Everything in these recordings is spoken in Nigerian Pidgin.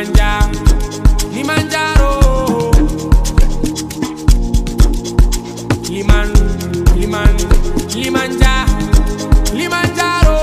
Kilimanjaro, Kilimanjaro, Kilimanjaro, Kilimanjaro.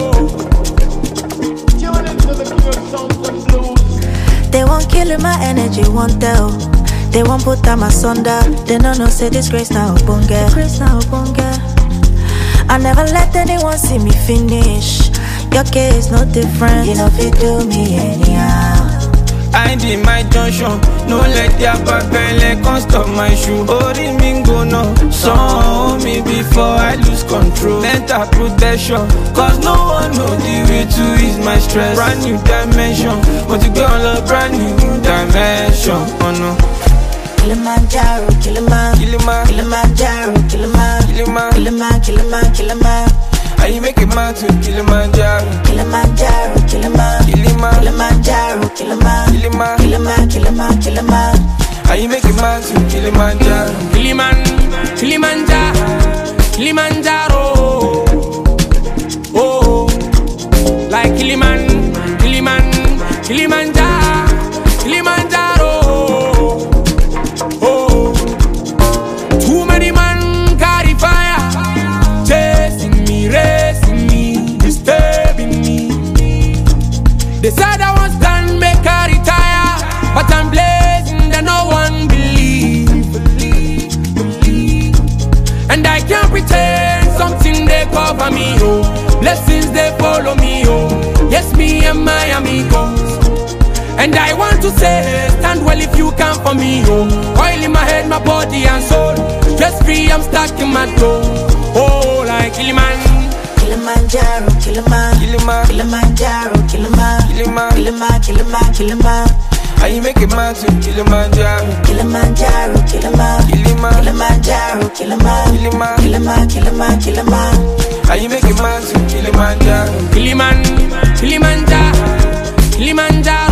They won't kill my energy, won't tell. They won't put them asunder. They don't know say this grace now bunga. Grace now bunga. I never let anyone see me finish. Your case no different. You know if you do me anyhow. I did my junction. No let their papele can't stop my shoe. Ori mingo no. Saw me before I lose control. Mental protection. Cause no one know the way to ease my stress. Brand new dimension. Want to go on a brand new dimension. Oh no. Kilimanjaro, Kilimanjaro, Kilimanjaro. How you make it man to Kilimanjaro? Kilimanjaro. How you make it man to Kilimanjaro? Kilimanjaro. Oh, like Kilimanjaro. Oh, too many man carry fire, chasing me, racing me, disturbing me. They said I was done, make I retire, but I'm blazing that no one believe. And I can't pretend something they cover me, oh. Blessings they follow me, oh. Yes, me and my amigos. And I want to say, stand well if you come for me, oh. Oil in my head, my body and soul. Stress free, I'm stuck in my door. Oh, like Kilimanjaro. How you make it man to Kilimanjaro? Kilimanjaro. How you make it man to Kilimanjaro? Kilimanjaro.